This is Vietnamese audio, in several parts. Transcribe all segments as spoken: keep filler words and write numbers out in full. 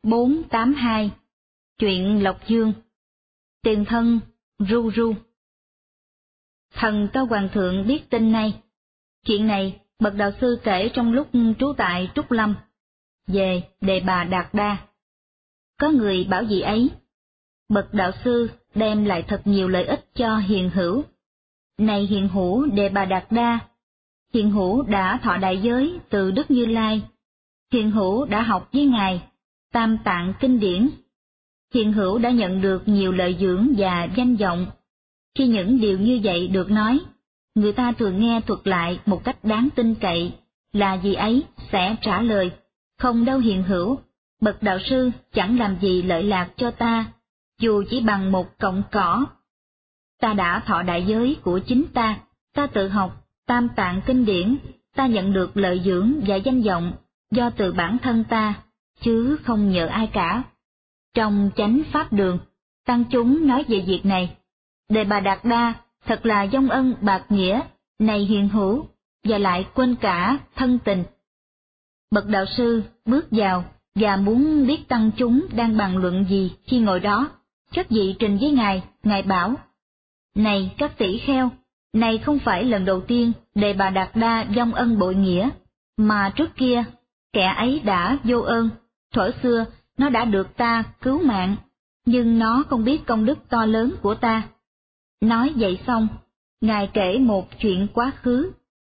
bốn tám hai Chuyện Lộc Dương. Tiền thân Ru Ru. Thần Cao Hoàng thượng biết tin này. Chuyện này bậc đạo sư kể trong lúc trú tại Trúc Lâm, về Đề Bà Đạt Đa. Có người bảo vị ấy, bậc đạo sư đem lại thật nhiều lợi ích cho hiền hữu. Này hiền hữu Đề Bà Đạt Đa, hiền hữu đã thọ đại giới từ Đức Như Lai, hiền hữu đã học với Ngài Tam Tạng Kinh Điển, hiền hữu đã nhận được nhiều lợi dưỡng và danh vọng. Khi những điều như vậy được nói, người ta thường nghe thuật lại một cách đáng tin cậy, là vị ấy sẽ trả lời, không đâu hiền hữu, bậc đạo sư chẳng làm gì lợi lạc cho ta, dù chỉ bằng một cọng cỏ. Ta đã thọ đại giới của chính ta, ta tự học Tam Tạng Kinh Điển, ta nhận được lợi dưỡng và danh vọng do từ bản thân ta, chứ không nhờ ai cả. Trong Chánh Pháp Đường, tăng chúng nói về việc này. Đề Bà Đạt Đa thật là dông ân bạc nghĩa, này hiền hữu, và lại quên cả thân tình. Bậc đạo sư bước vào và muốn biết tăng chúng đang bàn luận gì khi ngồi đó, chất vị trình với Ngài, Ngài bảo: Này các tỷ kheo, này không phải lần đầu tiên Đề Bà Đạt Đa dông ân bội nghĩa, mà trước kia, kẻ ấy đã vô ơn, thuở xưa nó đã được ta cứu mạng, nhưng nó không biết công đức to lớn của ta. Nói vậy xong, Ngài kể một chuyện quá khứ.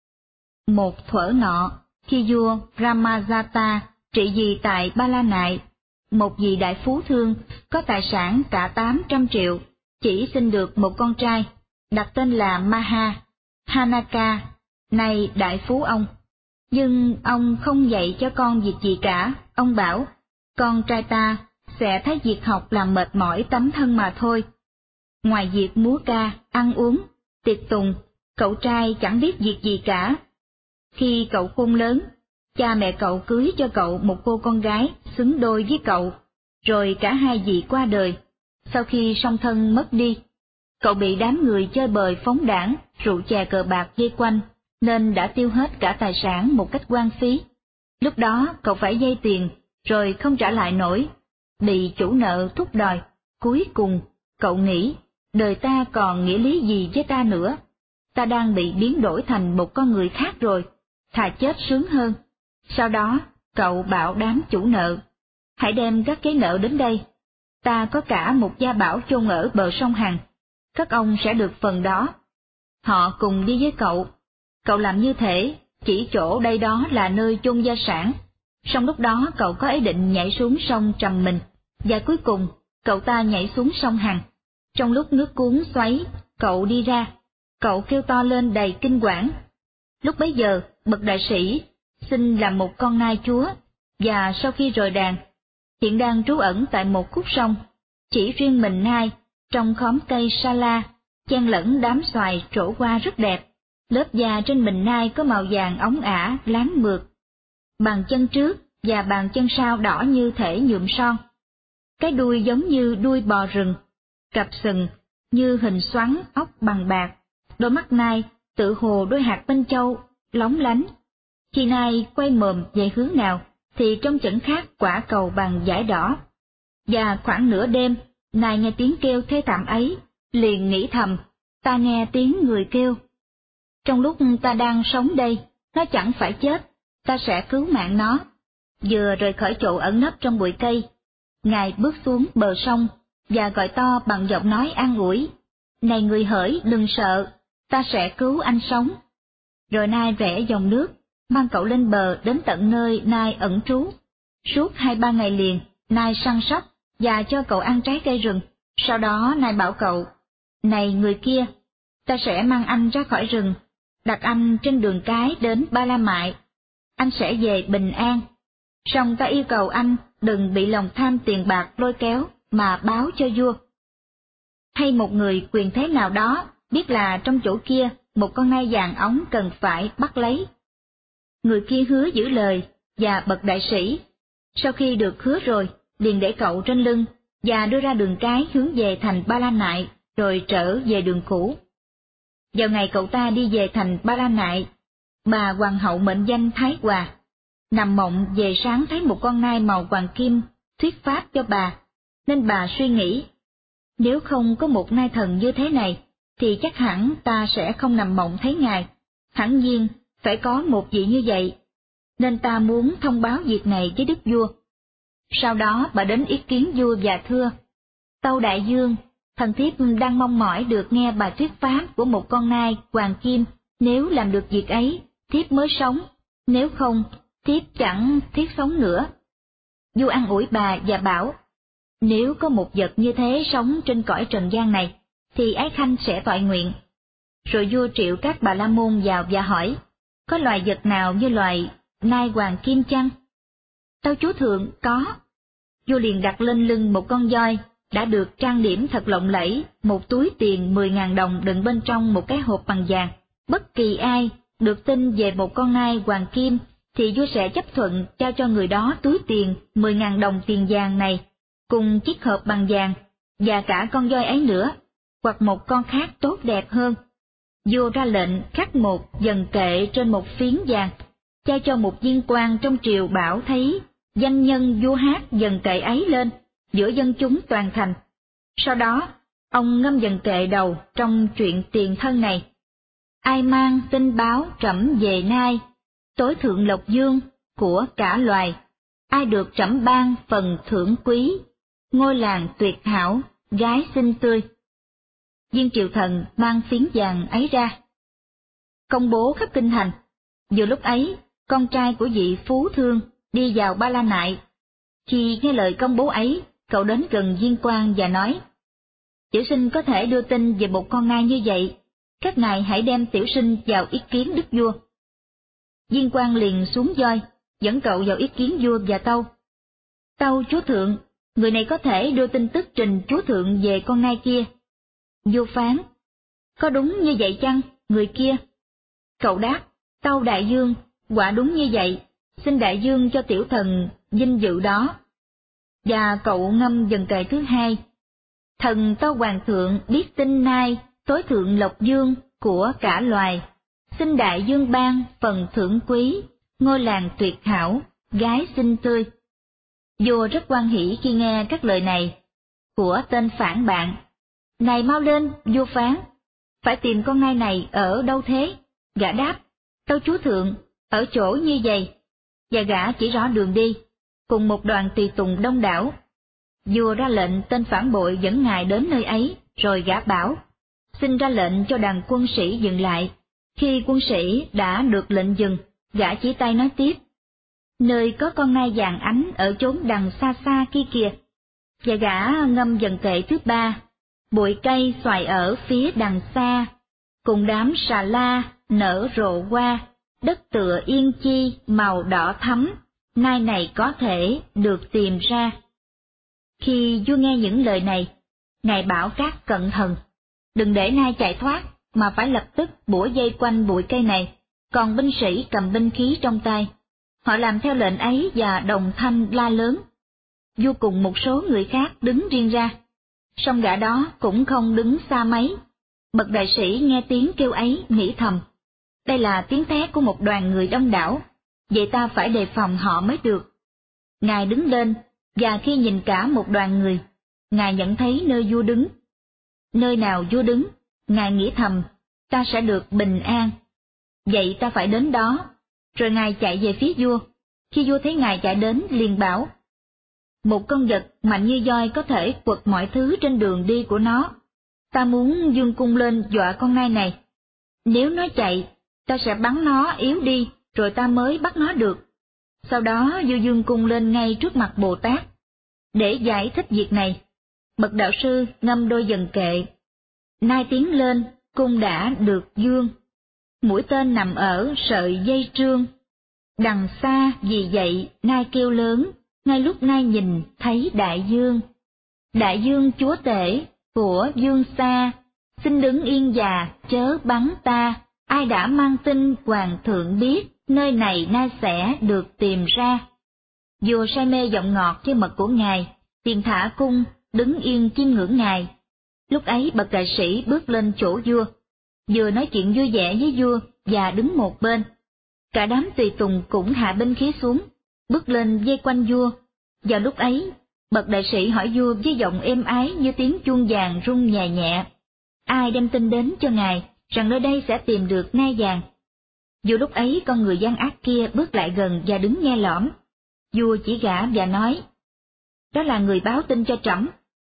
Một thuở nọ, khi vua Brahmajata trị vì tại Ba La Nại, một vị đại phú thương có tài sản cả tám trăm triệu, chỉ sinh được một con trai, đặt tên là Maha, Hanaka, nay đại phú ông. Nhưng ông không dạy cho con việc gì cả, ông bảo, con trai ta sẽ thấy việc học làm mệt mỏi tấm thân mà thôi. Ngoài việc múa ca, ăn uống, tiệc tùng, cậu trai chẳng biết việc gì cả. Khi cậu khôn lớn, cha mẹ cậu cưới cho cậu một cô con gái xứng đôi với cậu, rồi cả hai vị qua đời. Sau khi song thân mất đi, cậu bị đám người chơi bời phóng đãng, rượu chè cờ bạc vây quanh, nên đã tiêu hết cả tài sản một cách hoang phí. Lúc đó cậu phải vay tiền, rồi không trả lại nổi, bị chủ nợ thúc đòi. Cuối cùng, cậu nghĩ, đời ta còn nghĩa lý gì với ta nữa? Ta đang bị biến đổi thành một con người khác rồi, thà chết sướng hơn. Sau đó, cậu bảo đám chủ nợ, hãy đem các cái nợ đến đây. Ta có cả một gia bảo chôn ở bờ sông Hằng, các ông sẽ được phần đó. Họ cùng đi với cậu. Cậu làm như thế, chỉ chỗ đây đó là nơi chôn gia sản. Song lúc đó cậu có ý định nhảy xuống sông trầm mình, và cuối cùng cậu ta nhảy xuống sông Hằng. Trong lúc nước cuốn xoáy, cậu đi ra, cậu kêu to lên đầy kinh quản. Lúc bấy giờ, bậc đại sĩ xin làm một con nai chúa, và sau khi rời đàn, hiện đang trú ẩn tại một khúc sông, chỉ riêng mình nai, trong khóm cây sa la, chen lẫn đám xoài trổ qua rất đẹp. Lớp da trên mình nai có màu vàng óng ả, láng mượt. Bàn chân trước và bàn chân sau đỏ như thể nhuộm son. Cái đuôi giống như đuôi bò rừng, cặp sừng như hình xoắn ốc bằng bạc, đôi mắt nai tự hồ đôi hạt minh châu, lóng lánh. Khi nai quay mồm về hướng nào, thì trông chẳng khác quả cầu bằng vải đỏ. Và khoảng nửa đêm, nai nghe tiếng kêu thê thảm ấy, liền nghĩ thầm, ta nghe tiếng người kêu. Trong lúc ta đang sống đây, nó chẳng phải chết, ta sẽ cứu mạng nó. Vừa rời khỏi chỗ ẩn nấp trong bụi cây, Ngài bước xuống bờ sông và gọi to bằng giọng nói an ủi, này người hỡi đừng sợ, ta sẽ cứu anh sống. Rồi nai rẽ dòng nước, mang cậu lên bờ đến tận nơi nai ẩn trú. Suốt hai ba ngày liền, nai săn sóc và cho cậu ăn trái cây rừng. Sau đó nai bảo cậu, này người kia, ta sẽ mang anh ra khỏi rừng, đặt anh trên đường cái đến Ba La Mại. Anh sẽ về bình an. Song ta yêu cầu anh đừng bị lòng tham tiền bạc lôi kéo mà báo cho vua. Hay một người quyền thế nào đó biết là trong chỗ kia một con nai vàng óng cần phải bắt lấy. Người kia hứa giữ lời, và bậc đại sĩ, sau khi được hứa rồi, liền để cậu trên lưng, và đưa ra đường cái hướng về thành Ba La Nại, rồi trở về đường cũ. Vào ngày cậu ta đi về thành Ba La Nại, bà hoàng hậu mệnh danh Thái Hòa, nằm mộng về sáng thấy một con nai màu hoàng kim thuyết pháp cho bà, nên bà suy nghĩ, nếu không có một nai thần như thế này, thì chắc hẳn ta sẽ không nằm mộng thấy ngài, hẳn nhiên phải có một vị như vậy, nên ta muốn thông báo việc này với đức vua. Sau đó bà đến ý kiến vua và thưa, tâu đại dương, thần thiếp đang mong mỏi được nghe bài thuyết pháp của một con nai hoàng kim, nếu làm được việc ấy, thiếp mới sống, nếu không, thiếp chẳng thiết sống nữa. Vua an ủi bà và bảo, nếu có một vật như thế sống trên cõi trần gian này, thì ái khanh sẽ toại nguyện. Rồi vua triệu các bà la môn vào và hỏi, có loài vật nào như loài nai hoàng kim chăng? Tâu chúa thượng, có. Vua liền đặt lên lưng một con voi, đã được trang điểm thật lộng lẫy, một túi tiền mười ngàn đồng đựng bên trong một cái hộp bằng vàng. Bất kỳ ai được tin về một con nai hoàng kim, thì vua sẽ chấp thuận trao cho người đó túi tiền mười ngàn đồng tiền vàng này, cùng chiếc hộp bằng vàng, và cả con voi ấy nữa, hoặc một con khác tốt đẹp hơn. Vua ra lệnh khắc một dần kệ trên một phiến vàng, trao cho một viên quan trong triều bảo thấy danh nhân vua hát dần kệ ấy lên giữa dân chúng toàn thành. Sau đó, ông ngâm dần kệ đầu trong chuyện tiền thân này. Ai mang tin báo trẫm về nay, tối thượng lộc dương của cả loài, ai được trẫm ban phần thưởng quý, ngôi làng tuyệt hảo, gái xinh tươi. Viên triều thần mang phiến vàng ấy ra, công bố khắp kinh thành. Vừa lúc ấy, con trai của vị phú thương đi vào Ba La Nại. Khi nghe lời công bố ấy, cậu đến gần viên quan và nói, tiểu sinh có thể đưa tin về một con nai như vậy, các ngài hãy đem tiểu sinh vào ý kiến đức vua. Viên quan liền xuống voi, dẫn cậu vào ý kiến vua và tâu. Tâu chúa thượng, người này có thể đưa tin tức trình chúa thượng về con nai kia. Vua phán, có đúng như vậy chăng, người kia? Cậu đáp, tâu đại dương, quả đúng như vậy, xin đại dương cho tiểu thần vinh dự đó. Và cậu ngâm dần kệ thứ hai. Thần tâu hoàng thượng biết tin nai, tối thượng lộc dương của cả loài, xin đại dương ban phần thưởng quý, ngôi làng tuyệt hảo, gái xinh tươi. Vua rất hoan hỉ khi nghe các lời này của tên phản bạn. Này mau lên, vua phán, phải tìm con nai này ở đâu thế? Gã đáp, tâu chúa thượng, ở chỗ như vậy. Và gã chỉ rõ đường đi, cùng một đoàn tùy tùng đông đảo. Vua ra lệnh tên phản bội dẫn ngài đến nơi ấy, rồi gã bảo, xin ra lệnh cho đoàn quân sĩ dừng lại. Khi quân sĩ đã được lệnh dừng, gã chỉ tay nói tiếp, nơi có con nai vàng ánh ở chốn đằng xa xa kia kìa. Và gã ngâm dần kệ thứ ba, bụi cây xoài ở phía đằng xa, cùng đám xà la nở rộ hoa, đất tựa yên chi màu đỏ thắm, nai này có thể được tìm ra. Khi vua nghe những lời này, ngài bảo các cận thần, đừng để nai chạy thoát, mà phải lập tức bủa dây quanh bụi cây này, còn binh sĩ cầm binh khí trong tay. Họ làm theo lệnh ấy và đồng thanh la lớn. Vua cùng một số người khác đứng riêng ra, song gã đó cũng không đứng xa mấy. Bậc đại sĩ nghe tiếng kêu ấy nghĩ thầm, đây là tiếng thét của một đoàn người đông đảo, vậy ta phải đề phòng họ mới được. Ngài đứng lên, và khi nhìn cả một đoàn người, ngài nhận thấy nơi vua đứng. Nơi nào vua đứng, ngài nghĩ thầm, ta sẽ được bình an. Vậy ta phải đến đó. Rồi ngài chạy về phía vua. Khi vua thấy ngài chạy đến, liền bảo, một con vật mạnh như voi có thể quật mọi thứ trên đường đi của nó. Ta muốn dương cung lên dọa con nai này. Nếu nó chạy, ta sẽ bắn nó yếu đi, rồi ta mới bắt nó được. Sau đó vua dương cung lên ngay trước mặt Bồ Tát. Để giải thích việc này, bậc đạo sư ngâm đôi dần kệ. Nai tiến lên, cung đã được dương. Mũi tên nằm ở sợi dây trương. Đằng xa vì vậy nai kêu lớn, ngay lúc nai nhìn thấy đại dương. Đại dương chúa tể của dương xa, xin đứng yên già chớ bắn ta, ai đã mang tin hoàng thượng biết, nơi này nai sẽ được tìm ra. Vua say mê giọng ngọt với mật của ngài, liền thả cung, đứng yên chiêm ngưỡng ngài. Lúc ấy bậc đại sĩ bước lên chỗ vua, vừa nói chuyện vui vẻ với vua và đứng một bên. Cả đám tùy tùng cũng hạ binh khí xuống, bước lên vây quanh vua. Vào lúc ấy, Bậc đại sĩ hỏi vua với giọng êm ái như tiếng chuông vàng rung nhẹ nhẹ: ai đem tin đến cho ngài rằng nơi đây sẽ tìm được ngai vàng? Vua lúc ấy con người gian ác kia bước lại gần và đứng nghe lõm. Vua chỉ gã và nói: đó là người báo tin cho trẫm.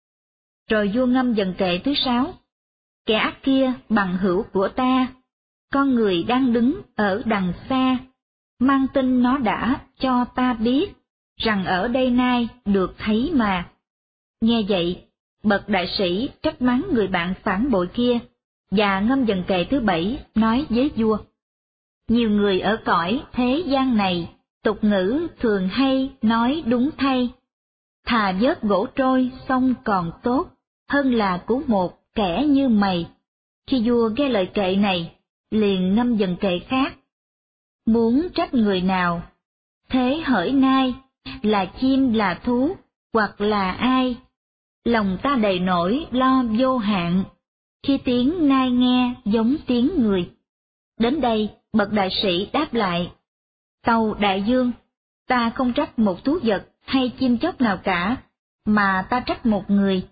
Rồi vua ngâm dần kệ thứ sáu: kẻ ác kia bằng hữu của ta, con người đang đứng ở đằng xa, mang tin nó đã cho ta biết, rằng ở đây nay được thấy mà. Nghe vậy, bậc đại sĩ trách mắng người bạn phản bội kia, và ngâm dần kệ thứ bảy nói với vua: nhiều người ở cõi thế gian này, tục ngữ thường hay nói đúng thay, thà vớt gỗ trôi xong còn tốt, hơn là cứu một kẻ như mày. Khi vua nghe lời kệ này, liền ngâm dần kệ khác: muốn trách người nào, thế hỡi nay, là chim là thú, hoặc là ai, lòng ta đầy nỗi lo vô hạn, khi tiếng nai nghe giống tiếng người. Đến đây, bậc đại sĩ đáp lại: tâu đại dương, ta không trách một thú vật hay chim chóc nào cả, mà ta trách một người.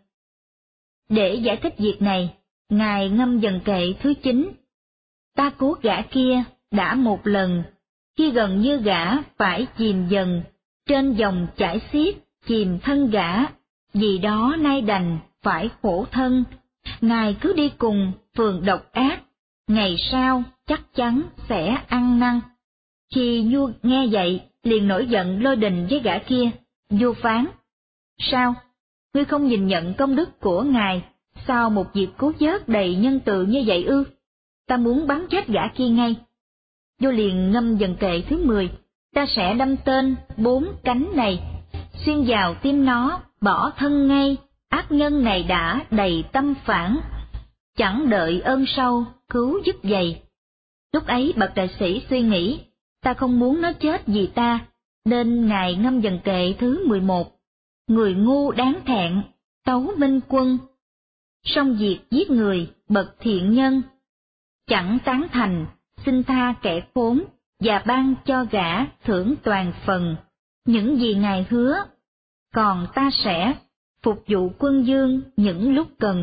Để giải thích việc này, ngài ngâm dần kệ thứ chín: ta cứu gã kia đã một lần, khi gần như gã phải chìm dần, trên dòng chảy xiết chìm thân gã, vì đó nay đành phải khổ thân. Ngài cứ đi cùng phường độc ác, ngày sau chắc chắn sẽ ăn năn. Khi vua nghe vậy, liền nổi giận lôi đình với gã kia. Vua phán: sao, ngươi không nhìn nhận công đức của ngài, sao một việc cứu vớt đầy nhân từ như vậy ư? Ta muốn bắn chết gã kia ngay. Vua liền ngâm dần kệ thứ mười: ta sẽ đâm tên bốn cánh này, xuyên vào tim nó, bỏ thân ngay, ác nhân này đã đầy tâm phản, chẳng đợi ơn sau cứu giúp vậy. Lúc ấy bậc đại sĩ suy nghĩ, ta không muốn nó chết vì ta, nên ngài ngâm dần kệ thứ mười một: người ngu đáng thẹn, tấu minh quân, song việc giết người bậc thiện nhân, chẳng tán thành, xin tha kẻ khốn, và ban cho gã thưởng toàn phần, những gì ngài hứa, còn ta sẽ phục vụ quân dương những lúc cần.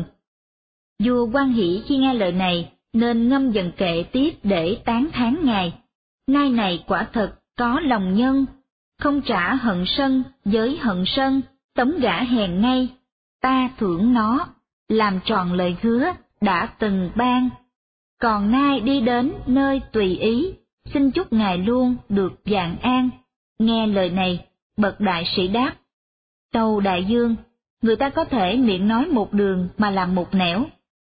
Vua hoan hỷ khi nghe lời này, nên ngâm dần kệ tiếp để tán thán ngài: nai này quả thật có lòng nhân, không trả hận sân với hận sân, tống gã hèn ngay, ta thưởng nó, làm tròn lời hứa đã từng ban. Còn nay đi đến nơi tùy ý, xin chúc ngài luôn được vạn an. Nghe lời này, bậc đại sĩ đáp: tâu đại dương, người ta có thể miệng nói một đường mà làm một nẻo.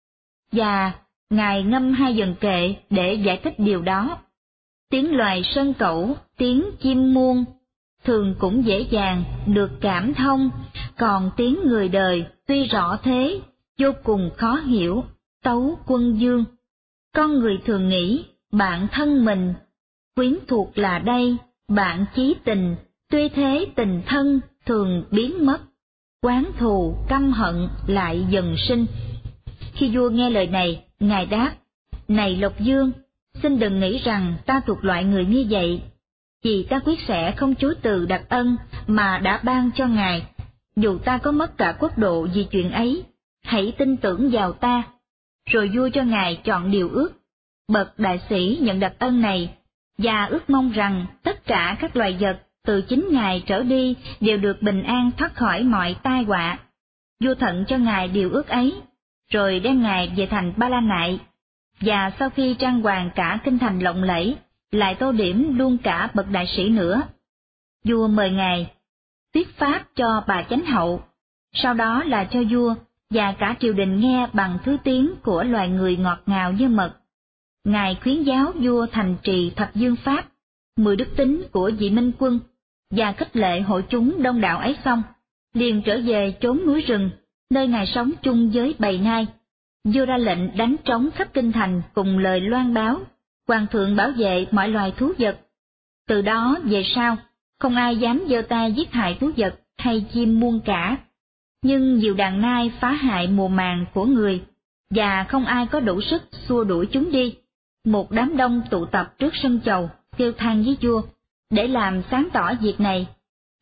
Và ngài ngâm hai dần kệ để giải thích điều đó. Tiếng loài sơn cẩu, tiếng chim muông, thường cũng dễ dàng được cảm thông, còn tiếng người đời tuy rõ thế, vô cùng khó hiểu. Tấu quân dương, con người thường nghĩ bạn thân mình, quyến thuộc là đây, bạn chí tình, tuy thế tình thân thường biến mất, oán thù căm hận lại dần sinh. Khi vua nghe lời này, ngài đáp: này Lộc Dương, xin đừng nghĩ rằng ta thuộc loại người như vậy, vì ta quyết sẽ không chối từ đặc ân mà đã ban cho ngài, dù ta có mất cả quốc độ vì chuyện ấy, hãy tin tưởng vào ta. Rồi vua cho ngài chọn điều ước. Bậc đại sĩ nhận đặc ân này, và ước mong rằng tất cả các loài vật từ chính ngài trở đi đều được bình an thoát khỏi mọi tai họa. Vua thận cho ngài điều ước ấy, rồi đem ngài về thành Ba La Nại, và sau khi trang hoàng cả kinh thành lộng lẫy, lại tô điểm luôn cả bậc đại sĩ nữa. Vua mời ngài thuyết pháp cho bà chánh hậu, sau đó là cho vua và cả triều đình nghe bằng thứ tiếng của loài người ngọt ngào như mật. Ngài khuyến giáo vua thành trì thập dương pháp, mười đức tính của vị minh quân, và khích lệ hội chúng đông đảo ấy xong, liền trở về chốn núi rừng, nơi ngài sống chung với bầy nai. Vua ra lệnh đánh trống khắp kinh thành cùng lời loan báo, hoàng thượng bảo vệ mọi loài thú vật. Từ đó về sau, không ai dám giơ tay giết hại thú vật hay chim muông cả. Nhưng nhiều đàn nai phá hại mùa màng của người, và không ai có đủ sức xua đuổi chúng đi. Một đám đông tụ tập trước sân chầu, kêu than với vua. Để làm sáng tỏ việc này,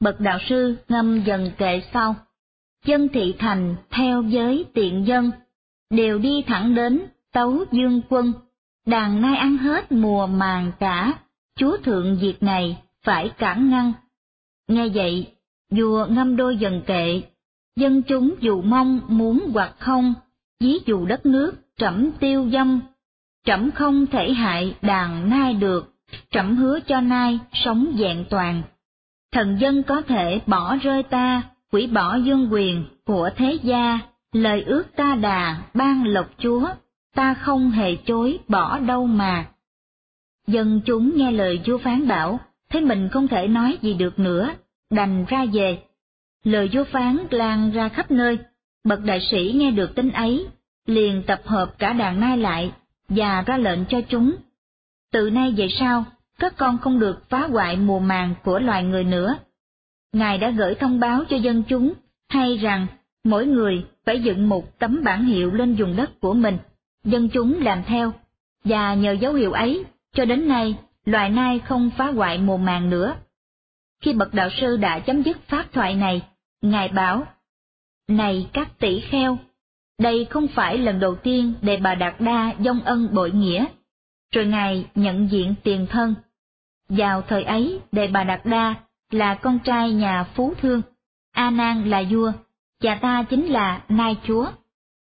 Bậc đạo sư ngâm dần kệ sau: dân thị thành theo giới tiện dân, đều đi thẳng đến Tấu Dương Quân, đàn nai ăn hết mùa màng cả, chúa thượng việc này phải cản ngăn. Nghe vậy, vua ngâm đôi dần kệ: dân chúng dù mong muốn hoặc không, ví dụ đất nước trẫm tiêu dâm, trẫm không thể hại đàn nai được, trẫm hứa cho nai sống vẹn toàn. Thần dân có thể bỏ rơi ta, hủy bỏ vương quyền của thế gia, lời ước ta đà ban lộc chúa, ta không hề chối bỏ đâu mà. Dân chúng nghe lời vua phán bảo, thấy mình không thể nói gì được nữa, đành ra về. Lời vua phán lan ra khắp nơi, bậc đại sĩ nghe được tin ấy, liền tập hợp cả đàn nai lại, và ra lệnh cho chúng: từ nay về sau, các con không được phá hoại mùa màng của loài người nữa. Ngài đã gửi thông báo cho dân chúng, hay rằng mỗi người phải dựng một tấm bản hiệu lên vùng đất của mình, dân chúng làm theo, và nhờ dấu hiệu ấy, cho đến nay, loài nai không phá hoại mùa màng nữa. Khi bậc đạo sư đã chấm dứt pháp thoại này, Ngài bảo: này các tỷ kheo, đây không phải lần đầu tiên Đề Bà Đạt Đa vong ân bội nghĩa. Rồi Ngài nhận diện tiền thân. Vào thời ấy, Đề Bà Đạt Đa là con trai nhà Phú Thương, A Nan là vua, và ta chính là Nai chúa.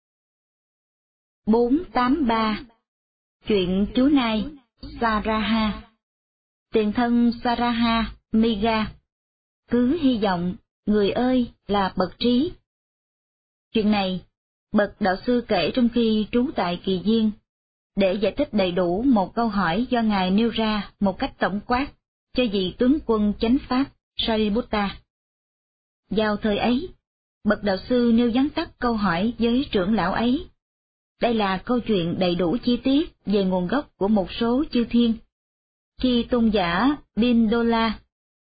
bốn tám ba Chuyện chú Nai Saraha. Tiền thân Saraha, Miga. Cứ hy vọng, người ơi, là bậc trí. Chuyện này, bậc đạo sư kể trong khi trú tại Kỳ Viên, để giải thích đầy đủ một câu hỏi do Ngài nêu ra một cách tổng quát cho vị tướng quân chánh pháp Sariputta. Vào thời ấy, bậc đạo sư nêu vắn tắt câu hỏi với trưởng lão ấy. Đây là câu chuyện đầy đủ chi tiết về nguồn gốc của một số chư thiên. Khi tôn giả Pindola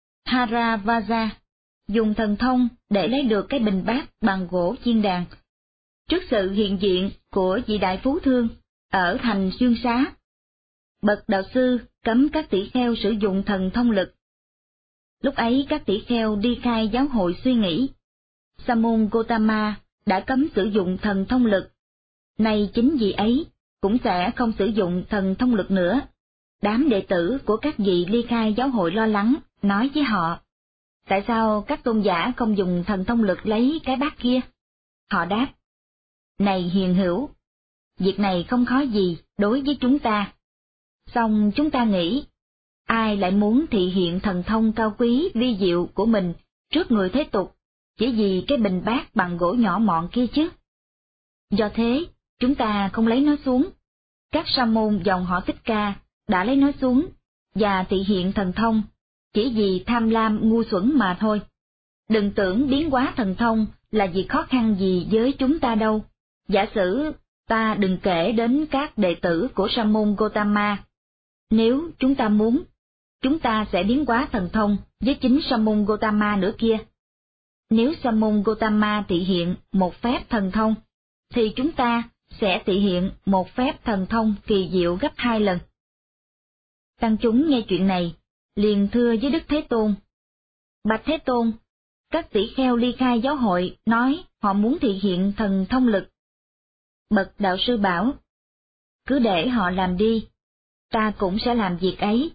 Haravaja dùng thần thông để lấy được cái bình bát bằng gỗ chiên đàn, trước sự hiện diện của vị đại phú thương ở thành Xuyên Xá, bậc đạo sư cấm các tỷ kheo sử dụng thần thông lực. Lúc ấy các tỷ kheo đi khai giáo hội suy nghĩ, Sa môn Gotama đã cấm sử dụng thần thông lực. Nay chính vì ấy cũng sẽ không sử dụng thần thông lực nữa. Đám đệ tử của các vị ly khai giáo hội lo lắng, nói với họ: tại sao các tôn giả không dùng thần thông lực lấy cái bát kia? Họ đáp: này hiền hữu, việc này không khó gì đối với chúng ta. Song chúng ta nghĩ, ai lại muốn thị hiện thần thông cao quý vi diệu của mình trước người thế tục, chỉ vì cái bình bát bằng gỗ nhỏ mọn kia chứ? Do thế, chúng ta không lấy nó xuống. Các sa môn dòng họ Thích Ca đã lấy nó xuống, và thị hiện thần thông, chỉ vì tham lam ngu xuẩn mà thôi. Đừng tưởng biến hóa thần thông là việc khó khăn gì với chúng ta đâu. Giả sử ta đừng kể đến các đệ tử của Sa môn Gotama. Nếu chúng ta muốn, chúng ta sẽ biến hóa thần thông với chính Sa môn Gotama nữa kia. Nếu Sa môn Gotama thị hiện một phép thần thông, thì chúng ta sẽ thị hiện một phép thần thông kỳ diệu gấp hai lần. Tăng chúng nghe chuyện này, liền thưa với Đức Thế Tôn: bạch Thế Tôn, các tỷ kheo ly khai giáo hội nói họ muốn thị hiện thần thông lực. Bậc đạo sư bảo: cứ để họ làm đi, ta cũng sẽ làm việc ấy.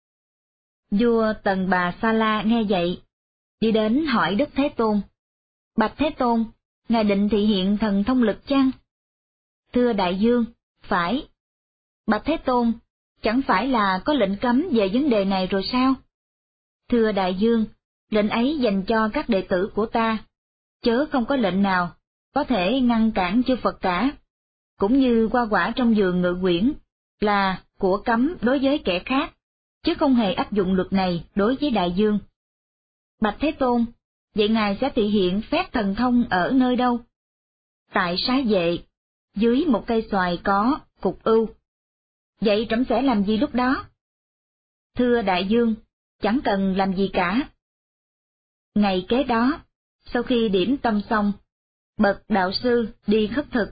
Vua Tần Bà Sa La nghe vậy, đi đến hỏi Đức Thế Tôn: bạch Thế Tôn, ngài định thị hiện thần thông lực chăng? Thưa đại vương, phải. Bạch Thế Tôn, chẳng phải là có lệnh cấm về vấn đề này rồi sao? Thưa đại vương, lệnh ấy dành cho các đệ tử của ta, chớ không có lệnh nào có thể ngăn cản chư Phật cả, cũng như hoa quả trong vườn Ngự Quyển là của cấm đối với kẻ khác, chứ không hề áp dụng luật này đối với đại vương. Bạch Thế Tôn, vậy ngài sẽ thị hiện phép thần thông ở nơi đâu? Tại Xá Vệ, dưới một cây xoài có cục ưu. Vậy trẫm sẽ làm gì lúc đó? Thưa đại vương, chẳng cần làm gì cả. Ngày kế đó, sau khi điểm tâm xong, bậc đạo sư đi khất thực.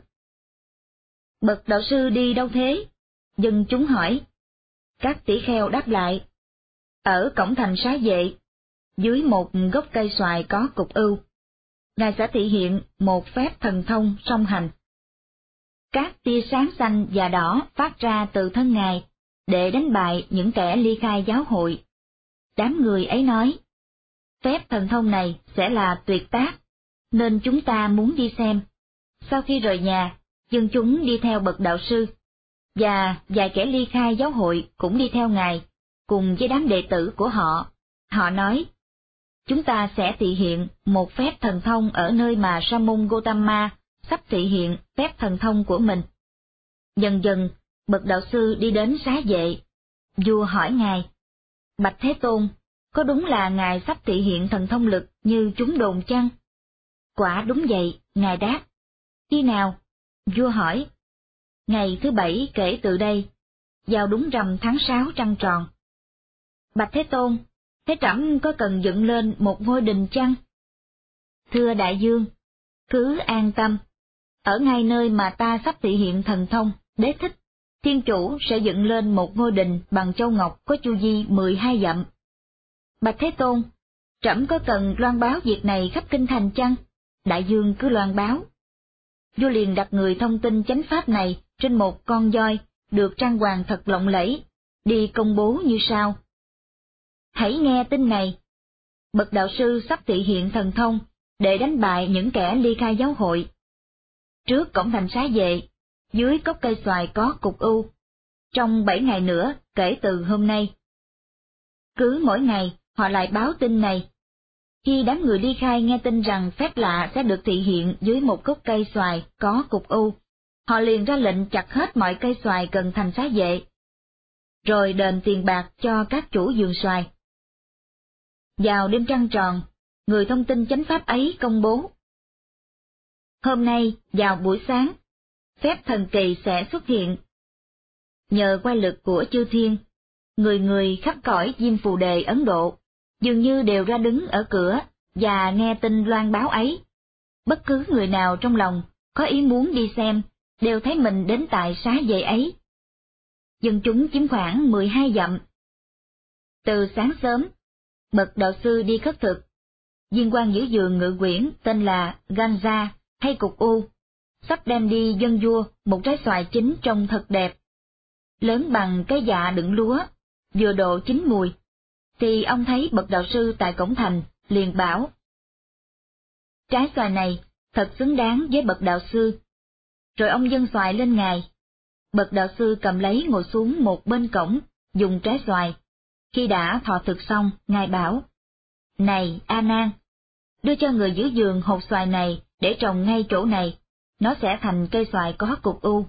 Bậc đạo sư đi đâu thế? Dân chúng hỏi. Các tỷ kheo đáp lại: ở cổng thành Xá Vệ. dưới một gốc cây xoài có cục ưu. Ngài sẽ thị hiện một phép thần thông song hành. Các tia sáng xanh và đỏ phát ra từ thân Ngài để đánh bại những kẻ ly khai giáo hội. Đám người ấy nói, phép thần thông này sẽ là tuyệt tác, nên chúng ta muốn đi xem. Sau khi rời nhà, dân chúng đi theo bậc đạo sư, và vài kẻ ly khai giáo hội cũng đi theo Ngài, cùng với đám đệ tử của họ. Họ nói, chúng ta sẽ thị hiện một phép thần thông ở nơi mà Sa môn Gotama sắp thị hiện phép thần thông của mình. Dần dần, bậc đạo sư đi đến xá vệ. Vua hỏi Ngài, Bạch Thế Tôn, có đúng là Ngài sắp thị hiện thần thông lực như chúng đồn chăng? Quả đúng vậy, Ngài đáp. Khi nào? Vua hỏi. Ngày thứ bảy kể từ đây, vào đúng rằm tháng sáu trăng tròn. Bạch Thế Tôn, thế trẫm có cần dựng lên một ngôi đình chăng? Thưa đại dương, cứ an tâm, ở ngay nơi mà ta sắp thị hiện thần thông, đế thích, Thiên Chủ sẽ dựng lên một ngôi đình bằng châu ngọc có chu vi mười hai dặm. Bạch Thế Tôn, trẫm có cần loan báo việc này khắp kinh thành chăng? Đại dương cứ loan báo. Vua liền đặt người thông tin chánh pháp này trên một con voi, được trang hoàng thật lộng lẫy, đi công bố như sau. Hãy nghe tin này. Bậc đạo sư sắp thị hiện thần thông, để đánh bại những kẻ ly khai giáo hội. Trước cổng thành xá vệ, dưới gốc cây xoài có cục ưu, trong bảy ngày nữa kể từ hôm nay. Cứ mỗi ngày họ lại báo tin này. Khi đám người ly khai nghe tin rằng phép lạ sẽ được thị hiện dưới một gốc cây xoài có cục ưu, họ liền ra lệnh chặt hết mọi cây xoài gần thành xá vệ, rồi đền tiền bạc cho các chủ vườn xoài. Vào đêm trăng tròn, người thông tin chánh pháp ấy công bố. Hôm nay, vào buổi sáng, phép thần kỳ sẽ xuất hiện. Nhờ quay lực của chư thiên, người người khắp cõi Diêm Phù Đề Ấn Độ, dường như đều ra đứng ở cửa và nghe tin loan báo ấy. Bất cứ người nào trong lòng có ý muốn đi xem, đều thấy mình đến tại xá vệ ấy. Dân chúng chiếm khoảng mười hai dặm. Từ sáng sớm, bậc đạo sư đi khất thực. Viên quan giữ vườn ngự quyển tên là Ganja hay Cục U, sắp đem đi dâng vua một trái xoài chín trông thật đẹp, lớn bằng cái dạ đựng lúa, vừa độ chín mùi. Thì ông thấy bậc đạo sư tại cổng thành, liền bảo: Trái xoài này thật xứng đáng với bậc đạo sư. Rồi ông dâng xoài lên Ngài. Bậc đạo sư cầm lấy ngồi xuống một bên cổng, dùng trái xoài. Khi đã thọ thực xong, Ngài bảo: Này A Nan, đưa cho người giữ vườn hột xoài này để trồng ngay chỗ này, nó sẽ thành cây xoài có cục ưu.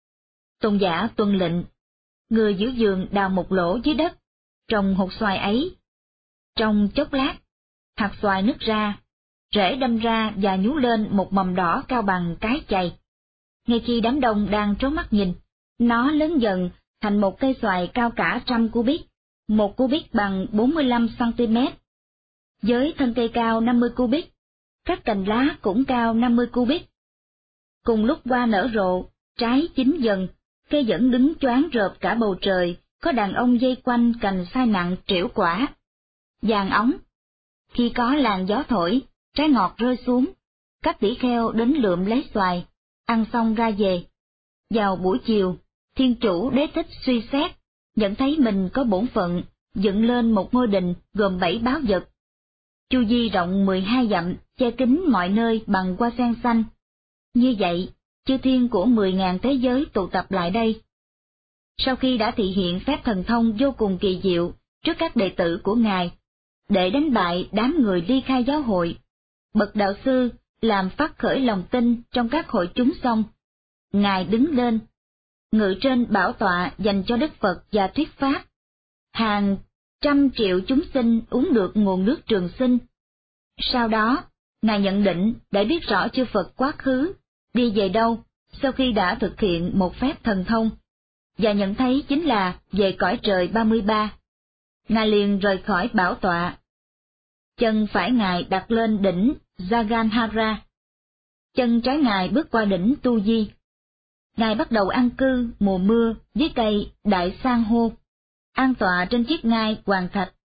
Tôn giả tuân lệnh. Người giữ vườn đào một lỗ dưới đất, trồng hột xoài ấy. Trong chốc lát, hạt xoài nứt ra, rễ đâm ra và nhú lên một mầm đỏ cao bằng cái chày. Ngay khi đám đông đang trố mắt nhìn, nó lớn dần thành một cây xoài cao cả trăm cubic, một cubic bằng bốn mươi lăm xăng-ti-mét. Với thân cây cao năm mươi cubic, các cành lá cũng cao năm mươi cubic. Cùng lúc hoa nở rộ, trái chín dần, cây vẫn đứng choáng rợp cả bầu trời, có đàn ông dây quanh cành sai nặng trĩu quả. Vàng óng. Khi có làn gió thổi, trái ngọt rơi xuống, các tỷ kheo đến lượm lấy xoài, ăn xong ra về. Vào buổi chiều, Thiên Chủ Đế Thích suy xét, nhận thấy mình có bổn phận, dựng lên một ngôi đình gồm bảy báu vật. Chu vi rộng mười hai dặm, che kín mọi nơi bằng hoa sen xanh. Như vậy, chư thiên của mười ngàn thế giới tụ tập lại đây. Sau khi đã thị hiện phép thần thông vô cùng kỳ diệu trước các đệ tử của Ngài, để đánh bại đám người ly khai giáo hội, bậc đạo sư làm phát khởi lòng tin trong các hội chúng xong. Ngài đứng lên, ngự trên bảo tọa dành cho Đức Phật và thuyết pháp. Hàng trăm triệu chúng sinh uống được nguồn nước trường sinh. Sau đó, Ngài nhận định để biết rõ chư Phật quá khứ, đi về đâu, sau khi đã thực hiện một phép thần thông, và nhận thấy chính là về cõi trời ba mươi ba. Ngài liền rời khỏi bảo tọa. Chân phải Ngài đặt lên đỉnh Jaganhara. Chân trái Ngài bước qua đỉnh Tu Di. Ngài bắt đầu an cư mùa mưa dưới cây Đại San hô, an tọa trên chiếc ngai hoàng thạch.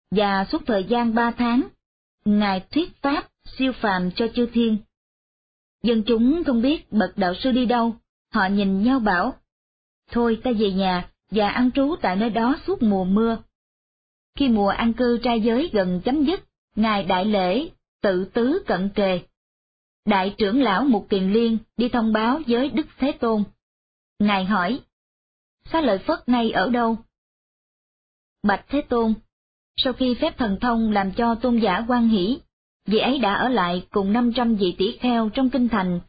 và suốt thời gian ba tháng, Ngài thuyết pháp siêu phàm cho chư thiên. Dân chúng không biết bậc đạo sư đi đâu, họ nhìn nhau bảo, thôi ta về nhà và ăn trú tại nơi đó suốt mùa mưa. Khi mùa an cư trai giới gần chấm dứt, Ngài đại lễ, tự tứ cận kề. Đại trưởng lão Mục Kiền Liên đi thông báo với Đức Thế Tôn. Ngài hỏi, Xá Lợi Phất nay ở đâu? Bạch Thế Tôn, sau khi phép thần thông làm cho tôn giả hoan hỷ, vị ấy đã ở lại cùng năm trăm vị tỷ kheo trong kinh thành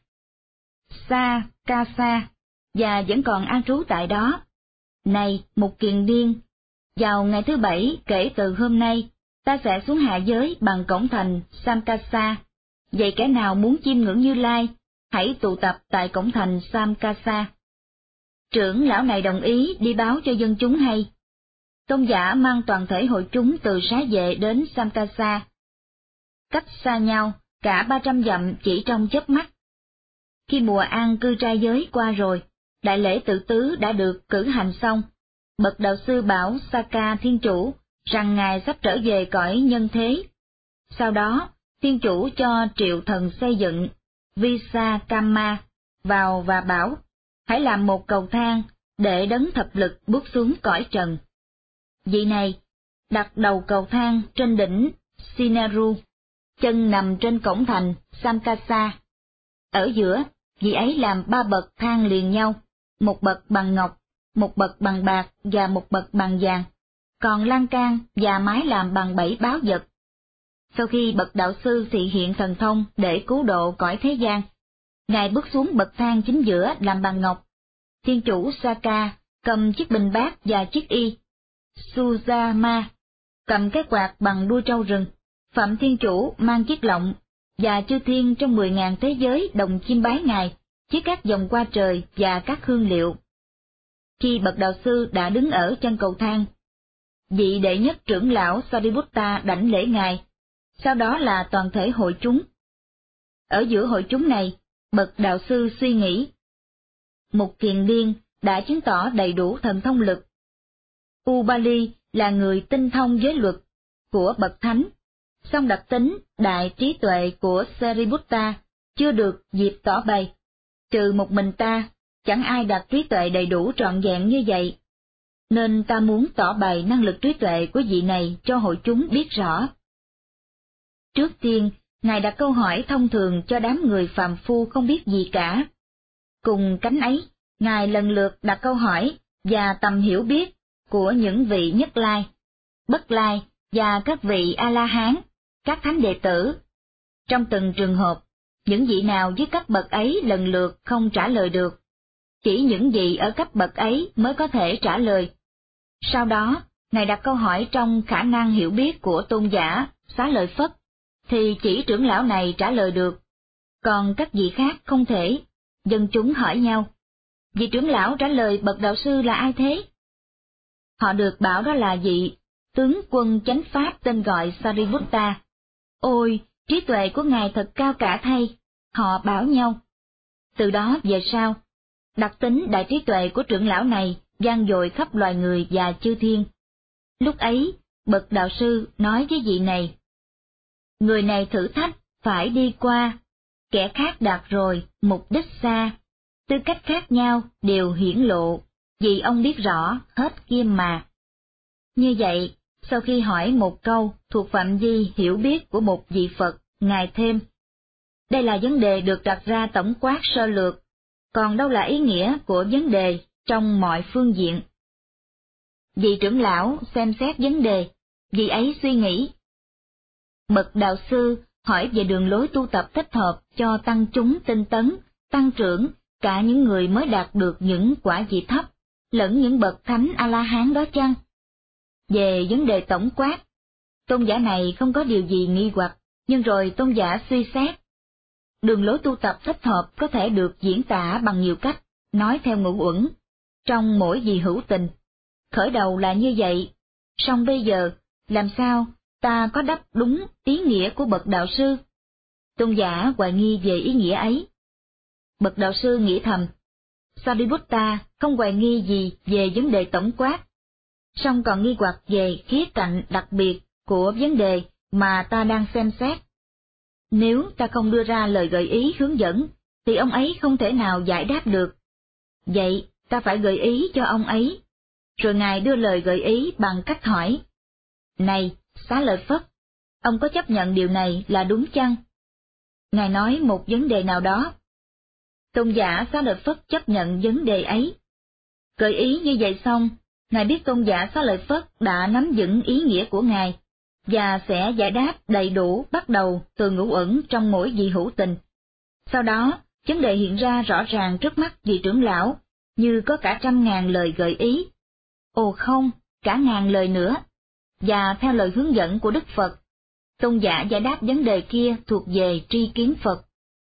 Sa Ca Sa, và vẫn còn an trú tại đó. Này Mục Kiền Liên, vào ngày thứ bảy kể từ hôm nay, ta sẽ xuống hạ giới bằng cổng thành Samkasa. Vậy kẻ nào muốn chiêm ngưỡng Như Lai, hãy tụ tập tại cổng thành Samkasa. Trưởng lão này đồng ý đi báo cho dân chúng hay. Tôn giả mang toàn thể hội chúng từ Xá Vệ đến Samkasa, cách xa nhau cả ba trăm dặm chỉ trong chớp mắt. Khi mùa an cư trai giới qua rồi, đại lễ tự tứ đã được cử hành xong. Bậc đạo sư bảo Saka Thiên Chủ rằng Ngài sắp trở về cõi nhân thế. Sau đó, Thiên Chủ cho Triệu Thần xây dựng Visakama vào và bảo, hãy làm một cầu thang để đấng thập lực bước xuống cõi trần. Vị này đặt đầu cầu thang trên đỉnh Sinaru, chân nằm trên cổng thành Samkasa. Ở giữa, vị ấy làm ba bậc thang liền nhau, một bậc bằng ngọc, một bậc bằng bạc và một bậc bằng vàng, còn lan can và mái làm bằng bảy báo vật. Sau khi bậc đạo sư thị hiện thần thông để cứu độ cõi thế gian, Ngài bước xuống bậc thang chính giữa làm bằng ngọc. Thiên chủ Saka cầm chiếc bình bát và chiếc y. Sujama cầm cái quạt bằng đuôi trâu rừng. Phạm Thiên Chủ mang chiếc lọng, và chư thiên trong mười ngàn thế giới đồng chiêm bái Ngài, với các vòng qua trời và các hương liệu. Khi bậc đạo sư đã đứng ở chân cầu thang, vị đệ nhất trưởng lão Sariputta đảnh lễ Ngài, sau đó là toàn thể hội chúng. Ở giữa hội chúng này, bậc đạo sư suy nghĩ. Mục Kiền Liên đã chứng tỏ đầy đủ thần thông lực. Ubali là người tinh thông với luật của bậc thánh, song đặc tính đại trí tuệ của Sariputta chưa được dịp tỏ bày. Trừ một mình ta, chẳng ai đạt trí tuệ đầy đủ trọn vẹn như vậy. Nên ta muốn tỏ bày năng lực trí tuệ của vị này cho hội chúng biết rõ. Trước tiên, Ngài đặt câu hỏi thông thường cho đám người phàm phu không biết gì cả. Cùng cánh ấy, Ngài lần lượt đặt câu hỏi và tầm hiểu biết của những vị Nhất Lai, Bất Lai và các vị A-la-hán, các thánh đệ tử. Trong từng trường hợp, những vị nào dưới cấp bậc ấy lần lượt không trả lời được, chỉ những vị ở cấp bậc ấy mới có thể trả lời. Sau đó, Ngài đặt câu hỏi trong khả năng hiểu biết của tôn giả Xá Lợi Phất, thì chỉ trưởng lão này trả lời được, còn các vị khác không thể. Dân chúng hỏi nhau, vị trưởng lão trả lời bậc đạo sư là ai thế? Họ được bảo đó là vị tướng quân chánh pháp tên gọi Sariputta. Ôi, trí tuệ của Ngài thật cao cả thay, họ bảo nhau. Từ đó về sau, đặc tính đại trí tuệ của trưởng lão này vang dội khắp loài người và chư thiên. Lúc ấy, bậc đạo sư nói với vị này, người này thử thách phải đi qua, kẻ khác đạt rồi mục đích xa, tư cách khác nhau đều hiển lộ, vì ông biết rõ hết kia mà. Như vậy, sau khi hỏi một câu thuộc phạm vi hiểu biết của một vị Phật, Ngài thêm, đây là vấn đề được đặt ra tổng quát sơ lược, còn đâu là ý nghĩa của vấn đề trong mọi phương diện. Vị trưởng lão xem xét vấn đề, vị ấy suy nghĩ. Bậc đạo sư hỏi về đường lối tu tập thích hợp cho tăng chúng tinh tấn, tăng trưởng, cả những người mới đạt được những quả vị thấp, lẫn những bậc thánh A-la-hán đó chăng? Về vấn đề tổng quát, tôn giả này không có điều gì nghi hoặc, nhưng rồi tôn giả suy xét. Đường lối tu tập thích hợp có thể được diễn tả bằng nhiều cách, nói theo ngữ uẩn, trong mỗi vị hữu tình. Khởi đầu là như vậy, song bây giờ, làm sao ta có đáp đúng ý nghĩa của bậc đạo sư? Tôn giả hoài nghi về ý nghĩa ấy. Bậc đạo sư nghĩ thầm, Sariputta không hoài nghi gì về vấn đề tổng quát, song còn nghi hoặc về khía cạnh đặc biệt của vấn đề mà ta đang xem xét. Nếu ta không đưa ra lời gợi ý hướng dẫn, thì ông ấy không thể nào giải đáp được. Vậy, ta phải gợi ý cho ông ấy. Rồi Ngài đưa lời gợi ý bằng cách hỏi: Này, Xá Lợi Phất, ông có chấp nhận điều này là đúng chăng? Ngài nói một vấn đề nào đó. Tôn giả Xá Lợi Phất chấp nhận vấn đề ấy. Gợi ý như vậy xong, Ngài biết tôn giả Xá Lợi Phất đã nắm vững ý nghĩa của Ngài, và sẽ giải đáp đầy đủ bắt đầu từ ngũ uẩn trong mỗi vị hữu tình. Sau đó, vấn đề hiện ra rõ ràng trước mắt vị trưởng lão, như có cả trăm ngàn lời gợi ý. Ồ không, cả ngàn lời nữa. Và theo lời hướng dẫn của Đức Phật, tôn giả giải đáp vấn đề kia thuộc về tri kiến Phật.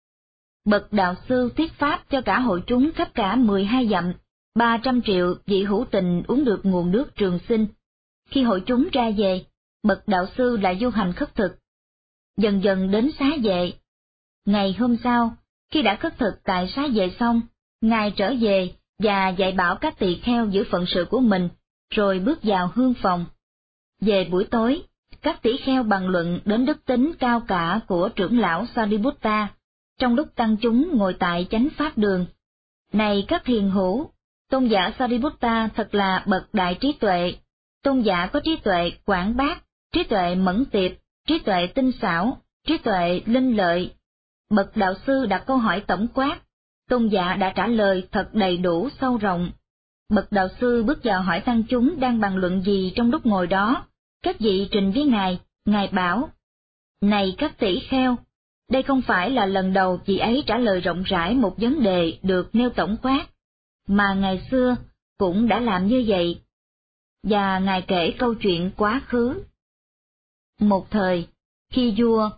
Bậc đạo sư thuyết pháp cho cả hội chúng khắp cả mười hai dặm, ba trăm triệu vị hữu tình uống được nguồn nước trường sinh. Khi hội chúng ra về, bậc đạo sư lại du hành khất thực. Dần dần đến xá vệ. Ngày hôm sau, khi đã khất thực tại xá vệ xong, Ngài trở về và dạy bảo các tỳ kheo giữ phận sự của mình, rồi bước vào hương phòng. Về buổi tối, các tỷ kheo bàn luận đến đức tính cao cả của trưởng lão Sariputta, trong lúc tăng chúng ngồi tại chánh pháp đường. Này các hiền hữu, tôn giả Sariputta thật là bậc đại trí tuệ. Tôn giả có trí tuệ quảng bác, trí tuệ mẫn tiệp, trí tuệ tinh xảo, trí tuệ linh lợi. Bậc đạo sư đặt câu hỏi tổng quát, tôn giả đã trả lời thật đầy đủ sâu rộng. Bậc đạo sư bước vào hỏi tăng chúng đang bàn luận gì trong lúc ngồi đó. Các vị trình với Ngài, Ngài bảo: Này các tỷ kheo, đây không phải là lần đầu vị ấy trả lời rộng rãi một vấn đề được nêu tổng quát, mà ngày xưa cũng đã làm như vậy. Và Ngài kể câu chuyện quá khứ. Một thời, khi vua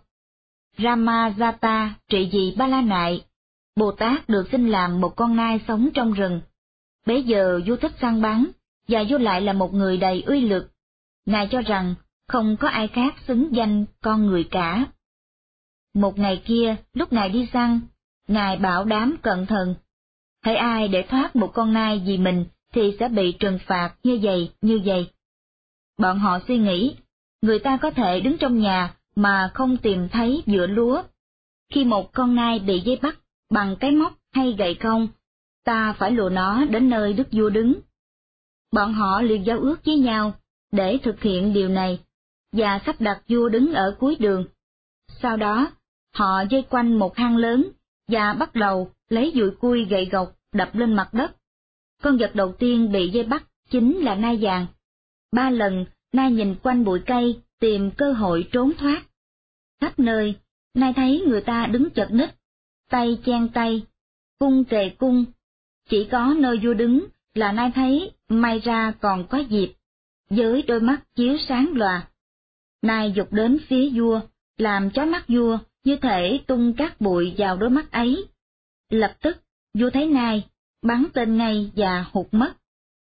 Ramajata trị vì Ba La Nại, Bồ Tát được sinh làm một con nai sống trong rừng. Bấy giờ vua thích săn bắn, và vua lại là một người đầy uy lực. Ngài cho rằng không có ai khác xứng danh con người cả. Một ngày kia, lúc Ngài đi săn, Ngài bảo đám cẩn thận: hễ ai để thoát một con nai vì mình thì sẽ bị trừng phạt như vậy, như vậy. Bọn họ suy nghĩ, người ta có thể đứng trong nhà mà không tìm thấy vựa lúa. Khi một con nai bị dây bắt bằng cái móc hay gậy công, ta phải lùa nó đến nơi đức vua đứng. Bọn họ liền giao ước với nhau để thực hiện điều này, và sắp đặt vua đứng ở cuối đường. Sau đó, họ vây quanh một hang lớn, và bắt đầu lấy dùi cui gậy gộc đập lên mặt đất. Con vật đầu tiên bị dây bắt chính là nai vàng. Ba lần, nai nhìn quanh bụi cây, tìm cơ hội trốn thoát. Khắp nơi, nai thấy người ta đứng chật ních, tay chen tay, cung kề cung. Chỉ có nơi vua đứng là nai thấy may ra còn có dịp, với đôi mắt chiếu sáng lòa. Nai giục đến phía vua, làm chói mắt vua như thể tung cát bụi vào đôi mắt ấy. Lập tức, vua thấy nai, bắn tên ngay và hụt mất.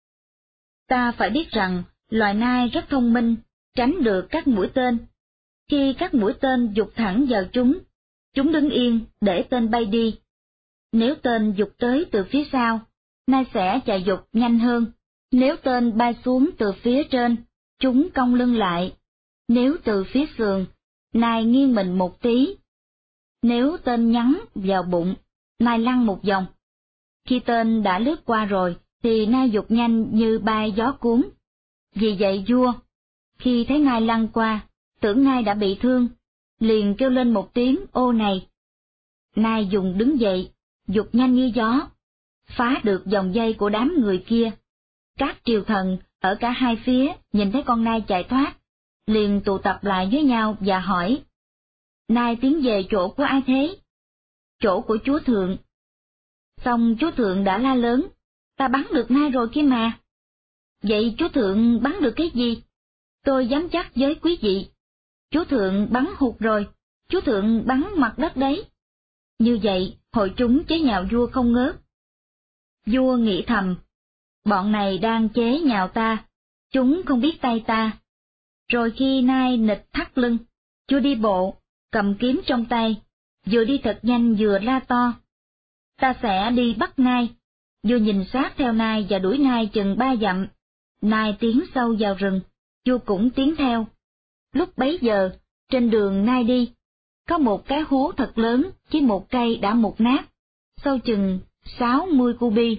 Ta phải biết rằng, loài nai rất thông minh, tránh được các mũi tên. Khi các mũi tên giục thẳng vào chúng, chúng đứng yên để tên bay đi. Nếu tên giục tới từ phía sau, nai sẽ chạy giục nhanh hơn. Nếu tên bay xuống từ phía trên, chúng cong lưng lại. Nếu từ phía sườn, nai nghiêng mình một tí. Nếu tên nhắm vào bụng, nai lăn một vòng. Khi tên đã lướt qua rồi, thì nai giục nhanh như bay gió cuốn. Vì vậy vua, khi thấy nai lăn qua, tưởng nai đã bị thương, liền kêu lên một tiếng ô này. Nai dùng đứng dậy, giục nhanh như gió, phá được vòng dây của đám người kia. Các triều thần ở cả hai phía nhìn thấy con nai chạy thoát, liền tụ tập lại với nhau và hỏi: Nai tiến về chỗ của ai thế? Chỗ của chúa thượng. Xong chúa thượng đã la lớn: Ta bắn được nai rồi kia mà. Vậy chúa thượng bắn được cái gì? Tôi dám chắc với quý vị, chúa thượng bắn hụt rồi, chúa thượng bắn mặt đất đấy. Như vậy, hội chúng chế nhạo vua không ngớt. Vua nghĩ thầm, bọn này đang chế nhạo ta, chúng không biết tay ta. Rồi khi nai nịch thắt lưng, vua đi bộ, cầm kiếm trong tay, vừa đi thật nhanh vừa la to: Ta sẽ đi bắt nai. Vua nhìn sát theo nai và đuổi nai chừng ba dặm. Nai tiến sâu vào rừng, vua cũng tiến theo. Lúc bấy giờ, trên đường Nai đi, có một cái hố thật lớn, chỉ một cây đã mục nát, sâu chừng sáu mươi cubi,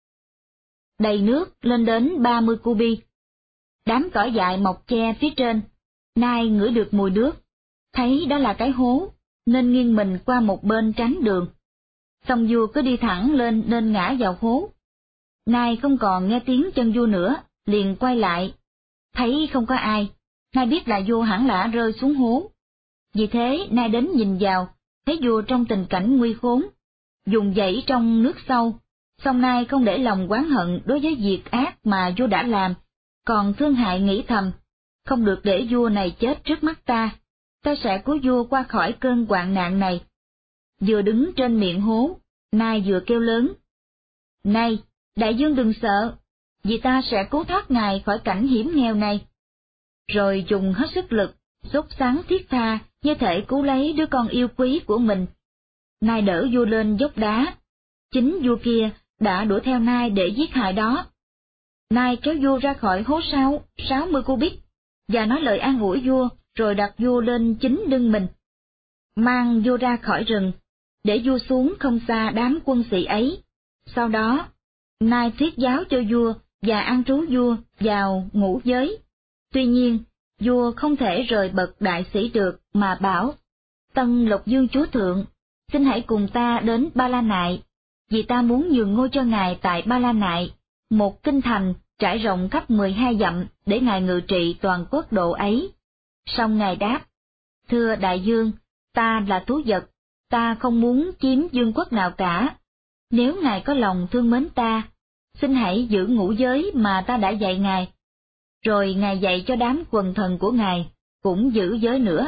đầy nước lên đến ba mươi cubi. Đám cỏ dại mọc che phía trên, Nai ngửi được mùi nước, thấy đó là cái hố, nên nghiêng mình qua một bên tránh đường. Xong vua cứ đi thẳng lên nên ngã vào hố. Nai không còn nghe tiếng chân vua nữa, liền quay lại. Thấy không có ai, Nai biết là vua hẳn là rơi xuống hố. Vì thế Nai đến nhìn vào, thấy vua trong tình cảnh nguy khốn, dùng dãy trong nước sâu. Song Nai không để lòng oán hận đối với việc ác mà vua đã làm, còn thương hại nghĩ thầm, không được để vua này chết trước mắt ta, ta sẽ cứu vua qua khỏi cơn hoạn nạn này. Vừa đứng trên miệng hố, Nai vừa kêu lớn: Này, đại vương đừng sợ, vì ta sẽ cứu thoát ngài khỏi cảnh hiểm nghèo này. Rồi dùng hết sức lực, sốt sắng thiết tha, như thể cứu lấy đứa con yêu quý của mình. Nai đỡ vua lên dốc đá, chính vua kia đã đuổi theo Nai để giết hại đó. Nai kéo vua ra khỏi hố sâu sáu mươi cubit, và nói lời an ủi vua, rồi đặt vua lên chính lưng mình. Mang vua ra khỏi rừng, để vua xuống không xa đám quân sĩ ấy. Sau đó, Nai thuyết giáo cho vua và an trú vua vào ngũ giới. Tuy nhiên, vua không thể rời bậc đại sĩ được mà bảo: Tân Lộc Dương chúa thượng, xin hãy cùng ta đến Ba La Nại, vì ta muốn nhường ngôi cho ngài tại Ba La Nại, một kinh thành trải rộng khắp mười hai dặm để ngài ngự trị toàn quốc độ ấy. Song ngài đáp: Thưa đại vương, ta là thú vật, ta không muốn chiếm vương quốc nào cả. Nếu ngài có lòng thương mến ta, xin hãy giữ ngũ giới mà ta đã dạy ngài. Rồi ngài dạy cho đám quần thần của ngài cũng giữ giới nữa.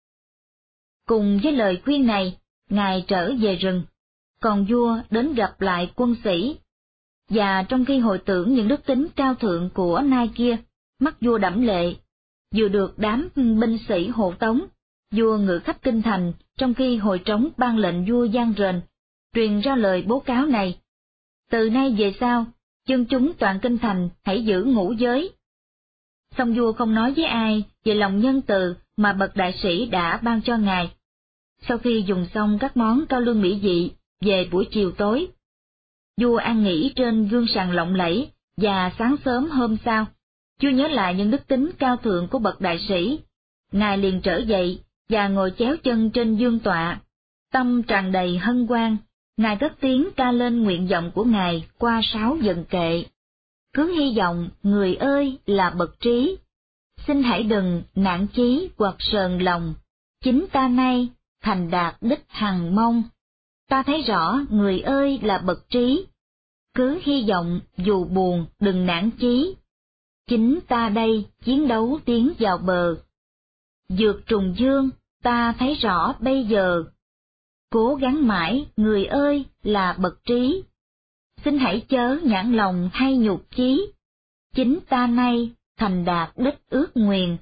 Cùng với lời khuyên này, ngài trở về rừng, còn vua đến gặp lại quân sĩ. Và trong khi hồi tưởng những đức tính cao thượng của Nai kia, mắt vua đẫm lệ. Vừa được đám binh sĩ hộ tống, vua ngự khắp kinh thành, trong khi hồi trống ban lệnh vua gian rền, truyền ra lời bố cáo này: Từ nay về sau, dân chúng toàn kinh thành hãy giữ ngũ giới. Song vua không nói với ai về lòng nhân từ mà bậc đại sĩ đã ban cho ngài. Sau khi dùng xong các món cao lương mỹ vị, về buổi chiều tối, vua an nghỉ trên gương sàn lộng lẫy, và sáng sớm hôm sau, vua nhớ lại những đức tính cao thượng của bậc đại sĩ. Ngài liền trở dậy và ngồi chéo chân trên dương tọa, tâm tràn đầy hân hoan. Ngài cất tiếng ca lên nguyện vọng của ngài qua sáu dần kệ: Cứ hy vọng người ơi là bậc trí, xin hãy đừng nản chí hoặc sờn lòng, chính ta nay thành đạt đích hằng mong. Ta thấy rõ người ơi là bậc trí, cứ hy vọng dù buồn đừng nản chí, chính ta đây chiến đấu tiến vào bờ. Vượt trùng dương ta thấy rõ bây giờ, cố gắng mãi người ơi là bậc trí, xin hãy chớ nhãn lòng hay nhục chí, chính ta nay thành đạt đích ước nguyền.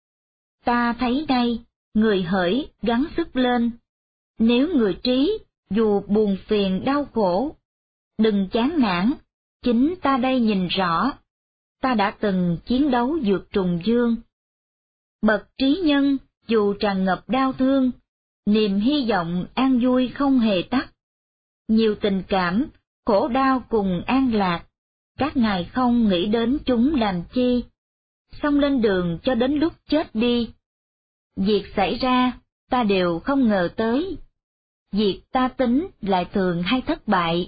Ta thấy nay người hỡi gắng sức lên, nếu người trí dù buồn phiền đau khổ, đừng chán nản, chính ta đây nhìn rõ, ta đã từng chiến đấu vượt trùng dương. Bậc trí nhân dù tràn ngập đau thương, niềm hy vọng an vui không hề tắt. Nhiều tình cảm, khổ đau cùng an lạc, các ngài không nghĩ đến chúng làm chi, xong lên đường cho đến lúc chết đi. Việc xảy ra, ta đều không ngờ tới, việc ta tính lại thường hay thất bại.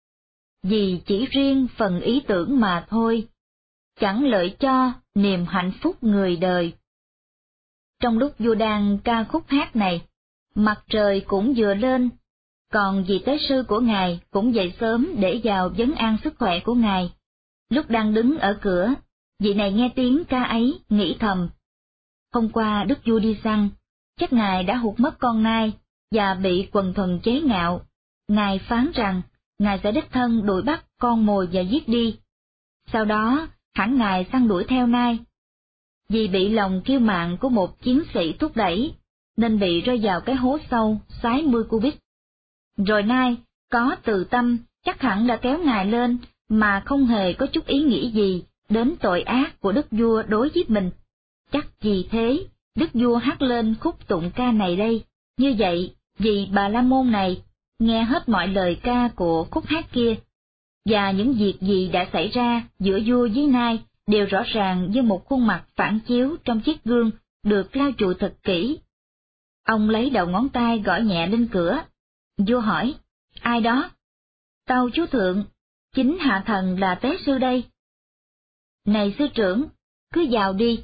Vì chỉ riêng phần ý tưởng mà thôi, chẳng lợi cho niềm hạnh phúc người đời. Trong lúc vua đang ca khúc hát này, mặt trời cũng vừa lên, còn vị tế sư của ngài cũng dậy sớm để vào vấn an sức khỏe của ngài. Lúc đang đứng ở cửa, vị này nghe tiếng ca ấy, nghĩ thầm: Hôm qua đức vua đi săn, chắc ngài đã hụt mất con nai, và bị quần thần chế ngạo. Ngài phán rằng, ngài sẽ đích thân đuổi bắt con mồi và giết đi. Sau đó, hẳn ngài săn đuổi theo nai. Vì bị lòng kiêu mạn của một chiến sĩ thúc đẩy, nên bị rơi vào cái hố sâu sáu mươi cubit. Rồi nai, có từ tâm, chắc hẳn đã kéo ngài lên, mà không hề có chút ý nghĩ gì đến tội ác của đức vua đối với mình. Chắc vì thế, đức vua hát lên khúc tụng ca này đây, như vậy vì Bà La Môn này nghe hết mọi lời ca của khúc hát kia, và những việc gì đã xảy ra giữa vua với nai đều rõ ràng như một khuôn mặt phản chiếu trong chiếc gương được lau chùi thật kỹ. Ông lấy đầu ngón tay gõ nhẹ lên cửa. Vua hỏi, ai đó? Tâu chúa thượng, chính hạ thần là tế sư đây. Này sư trưởng, cứ vào đi.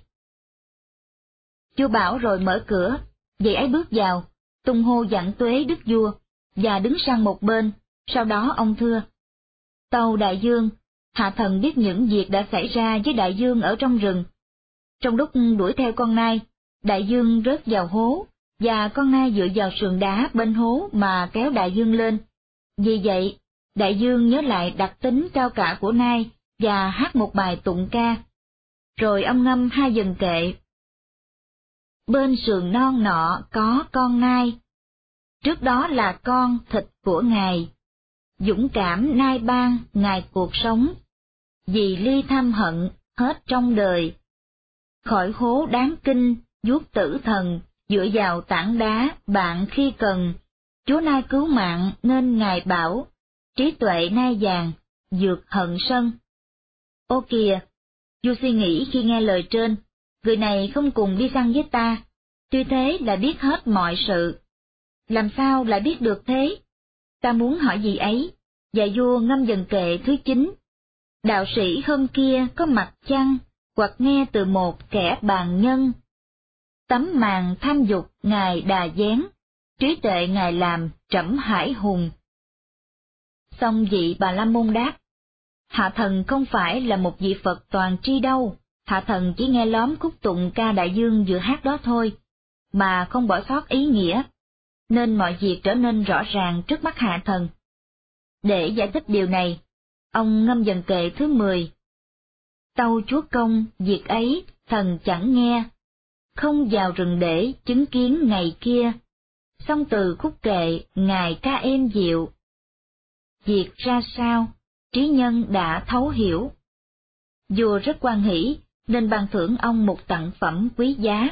Vua bảo rồi mở cửa, vậy ấy bước vào, tung hô dặn tuế đức vua, và đứng sang một bên, sau đó ông thưa. Tâu đại vương, hạ thần biết những việc đã xảy ra với đại vương ở trong rừng. Trong lúc đuổi theo con nai, đại vương rớt vào hố, và con nai dựa vào sườn đá bên hố mà kéo đại vương lên. Vì vậy, đại vương nhớ lại đặc tính cao cả của nai, và hát một bài tụng ca. Rồi ông ngâm hai dần kệ. Bên sườn non nọ có con nai, trước đó là con thịt của ngài. Dũng cảm nai ban ngài cuộc sống, vì ly tham hận hết trong đời. Khỏi hố đáng kinh, vuốt tử thần, dựa vào tảng đá bạn khi cần. Chúa nai cứu mạng nên ngài bảo, trí tuệ nai vàng, dược hận sân. Ô kìa, vua suy nghĩ khi nghe lời trên, người này không cùng đi săn với ta, tuy thế là biết hết mọi sự. Làm sao lại biết được thế? Ta muốn hỏi gì ấy, và vua ngâm dần kệ thứ chín. Đạo sĩ hôm kia có mặt chăng, hoặc nghe từ một kẻ bàn nhân. Tấm màn tham dục ngài đà dán, trí tuệ ngài làm trẫm hải hùng. Xong vị Bà La Môn đáp, hạ thần không phải là một vị Phật toàn tri đâu, hạ thần chỉ nghe lóm khúc tụng ca đại vương vừa hát đó thôi, mà không bỏ sót ý nghĩa, nên mọi việc trở nên rõ ràng trước mắt hạ thần. Để giải thích điều này, ông ngâm dần kệ thứ mười. Tâu chúa công, việc ấy, thần chẳng nghe, không vào rừng để chứng kiến ngày kia, xong từ khúc kệ, ngài ca êm dịu. Việc ra sao, trí nhân đã thấu hiểu. Vua rất hoan hỷ, nên ban thưởng ông một tặng phẩm quý giá.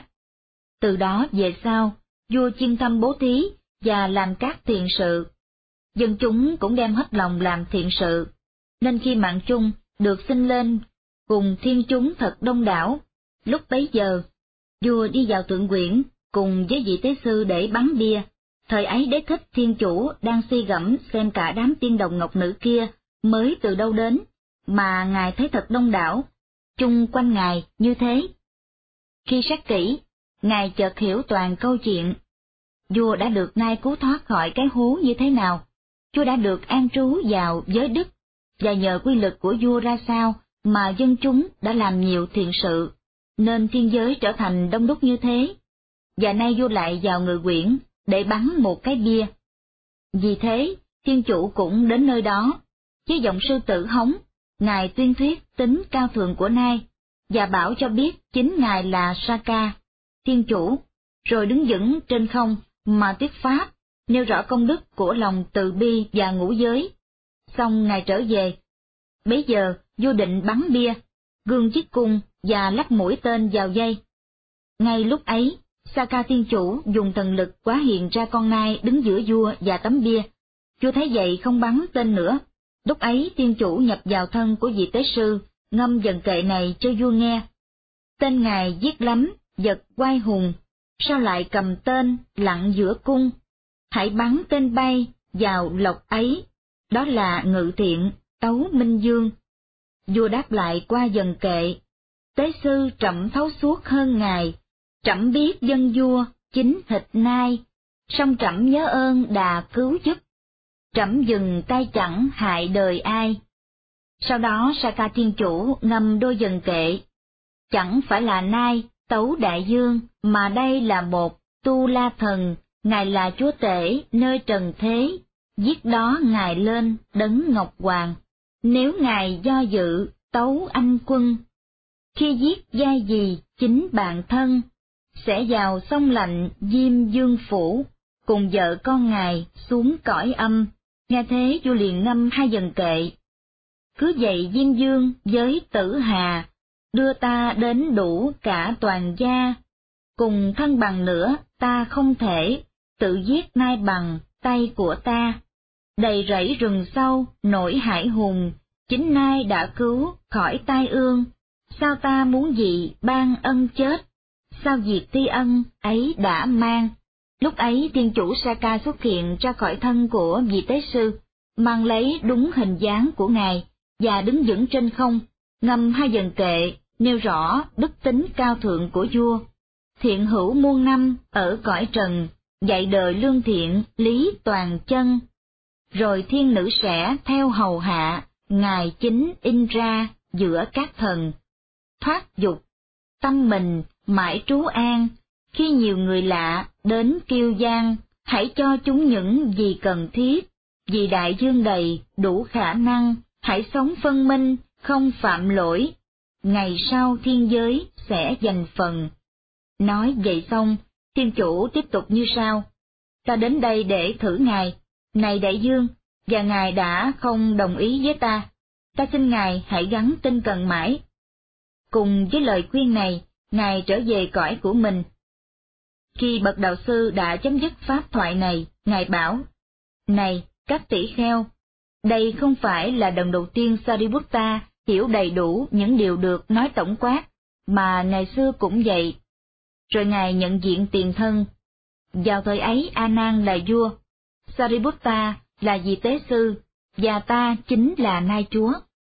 Từ đó về sau, vua chuyên tâm bố thí và làm các thiện sự. Dân chúng cũng đem hết lòng làm thiện sự, nên khi mạng chung được sinh lên cùng thiên chúng thật đông đảo. Lúc bấy giờ, vua đi vào Thượng Quyển cùng với vị tế sư để bắn bia. Thời ấy Đế Thích Thiên Chủ đang suy gẫm xem cả đám tiên đồng ngọc nữ kia mới từ đâu đến, mà ngài thấy thật đông đảo, chung quanh ngài như thế. Khi xét kỹ, ngài chợt hiểu toàn câu chuyện. Vua đã được nai cứu thoát khỏi cái hố như thế nào, vua đã được an trú vào giới đức, và nhờ quy lực của vua ra sao mà dân chúng đã làm nhiều thiện sự, nên thiên giới trở thành đông đúc như thế. Và nay vua lại vào Ngự Quyển để bắn một cái bia. Vì thế, thiên chủ cũng đến nơi đó, với giọng sư tử hống, ngài tuyên thuyết tính cao thượng của nai, và bảo cho biết chính ngài là Saka, thiên chủ, rồi đứng vững trên không mà thuyết pháp, nêu rõ công đức của lòng từ bi và ngũ giới. Xong ngài trở về. Bấy giờ vua định bắn bia, gương chiếc cung và lắp mũi tên vào dây. Ngay lúc ấy, Saka thiên chủ dùng thần lực quá hiện ra con nai đứng giữa vua và tấm bia. Vua thấy vậy không bắn tên nữa. Lúc ấy thiên chủ nhập vào thân của vị tế sư, ngâm dần kệ này cho vua nghe. Tên ngài giết lắm, vật oai hùng, sao lại cầm tên lặng giữa cung? Hãy bắn tên bay vào lộc ấy, đó là Ngự Thiện, Tấu Minh Dương. Vua đáp lại qua dần kệ, tế sư trẫm thấu suốt hơn ngài, trẫm biết dân vua chính thịt nai, song trẫm nhớ ơn đà cứu giúp, trẫm dừng tay chẳng hại đời ai. Sau đó Saka thiên chủ ngâm đôi dần kệ, chẳng phải là nai tấu đại dương, mà đây là một tu la thần, ngài là chúa tể nơi trần thế, giết đó ngài lên đấng ngọc hoàng. Nếu ngài do dự tấu anh quân, khi giết giai gì chính bạn thân, sẽ vào sông lạnh Diêm Dương Phủ, cùng vợ con ngài xuống cõi âm. Nghe thế vua liền ngâm hai dần kệ. Cứ vậy Diêm Dương với Tử Hà, đưa ta đến đủ cả toàn gia, cùng thân bằng nữa ta không thể, tự giết nai bằng tay của ta. Đầy rẫy rừng sâu, nổi hải hùng, chính nai đã cứu khỏi tai ương. Sao ta muốn gì ban ân chết, sao diệt tri ân ấy đã mang. Lúc ấy thiên chủ Saka xuất hiện ra khỏi thân của vị tế sư, mang lấy đúng hình dáng của ngài, và đứng vững trên không, ngâm hai dần kệ, nêu rõ đức tính cao thượng của vua. Thiện hữu muôn năm ở cõi trần, dạy đời lương thiện, lý toàn chân. Rồi thiên nữ sẽ theo hầu hạ, ngài chính in ra giữa các thần. Thoát dục, tâm mình mãi trú an, khi nhiều người lạ đến kiêu giang, hãy cho chúng những gì cần thiết, vì đại dương đầy đủ khả năng, hãy sống phân minh, không phạm lỗi, ngày sau thiên giới sẽ giành phần. Nói vậy xong, thiên chủ tiếp tục như sau: ta đến đây để thử ngài, này đại dương, và ngài đã không đồng ý với ta, ta xin ngài hãy gắng tinh cần mãi. Cùng với lời khuyên này, ngài trở về cõi của mình. Khi bậc đạo sư đã chấm dứt pháp thoại này, ngài bảo: này các tỷ kheo, đây không phải là lần đầu tiên Sariputta hiểu đầy đủ những điều được nói tổng quát, mà ngày xưa cũng vậy. Rồi ngài nhận diện tiền thân. Vào thời ấy A Nan là vua, Sariputta là vị tế sư, và ta chính là nai chúa.